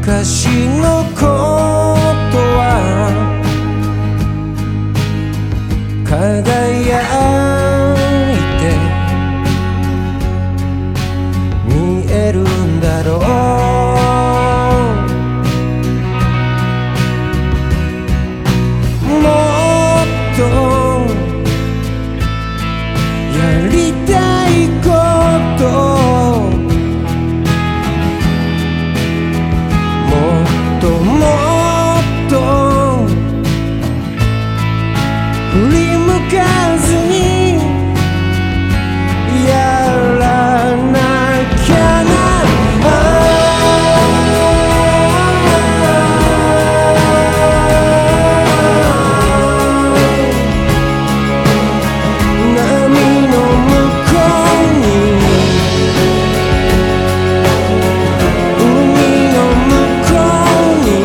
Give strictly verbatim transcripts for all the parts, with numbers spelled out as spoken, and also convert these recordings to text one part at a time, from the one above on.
昔のことは輝いて見えるんだろう。もっとやりたいこともっと振り向かずにやらなきゃな。波の向こうに海の向こうに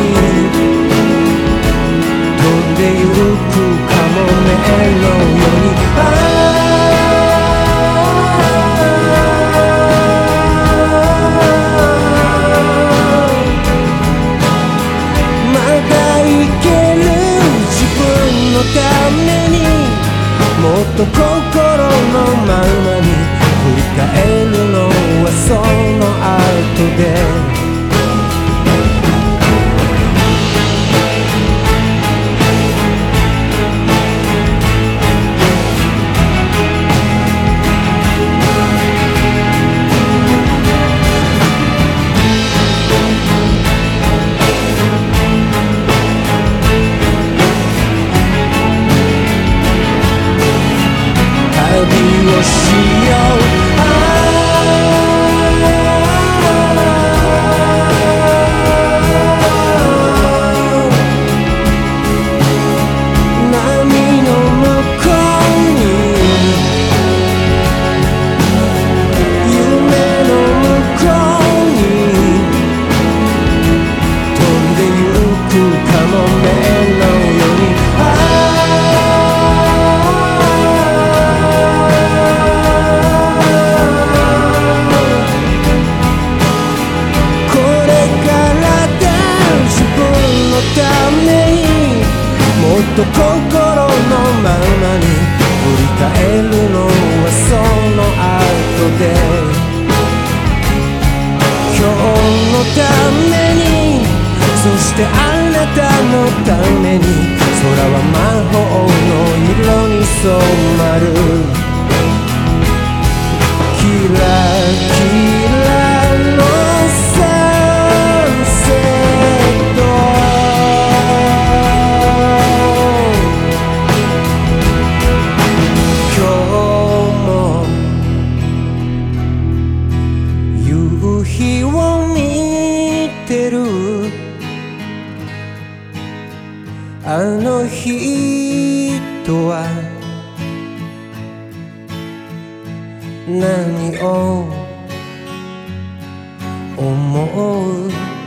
飛んでゆくカモメのように、まだいける自分のためにもっと心のままに振り返るのはその後で。旅をしよう。波の向こうに夢の向こうに飛んでゆくカモメのように、もっと心のままに振り返るのはその後で。今日のためにそしてあなたのために空は魔法の色に染まる。キラキラのサンセット、夕日を見てるあの人は何を思う。